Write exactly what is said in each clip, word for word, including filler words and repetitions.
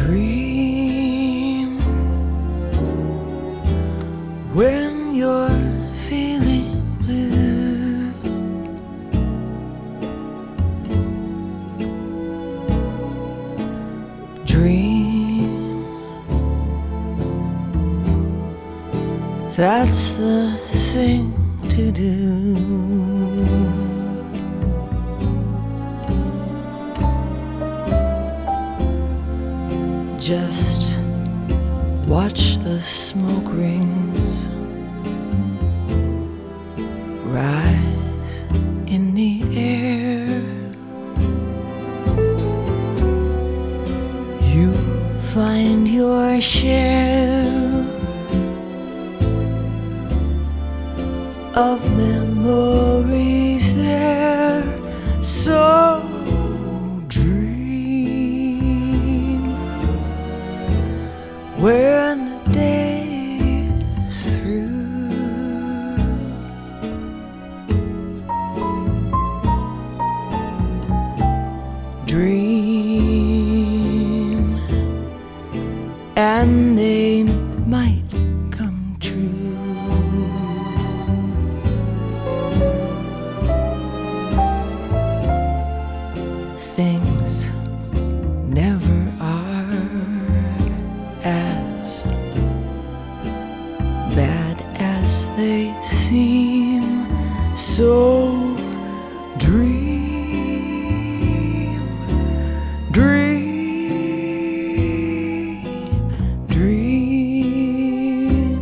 Dream when you're feeling blue. Dream, that's the thing to do. Just watch the smoke rings rise in the air. You find your share of memories there. So when the day is through, dream, and they might come true. Things never are as bad as they seem. So dream, dream, dream.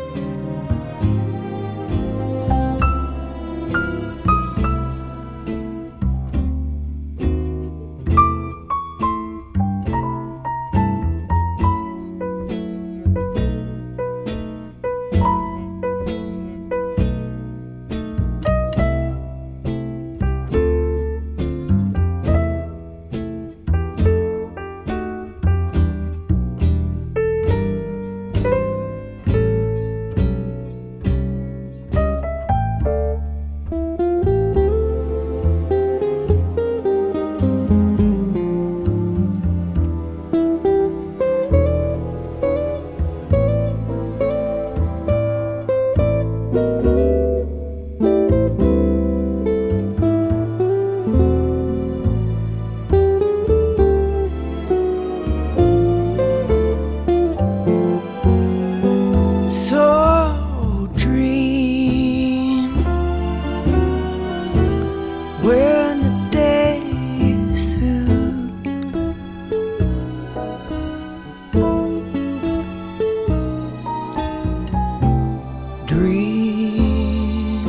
So dream when the day is through. Dream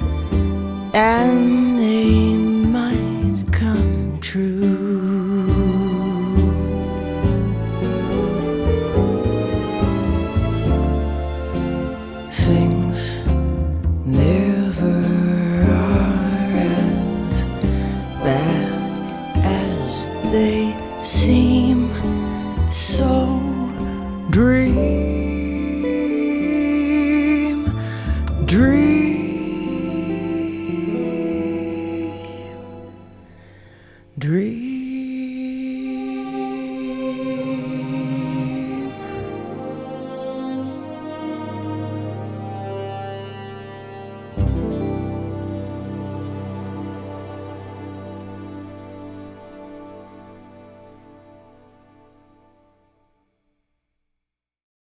and they might come true. Things never are as bad as they seem. So dream, dream.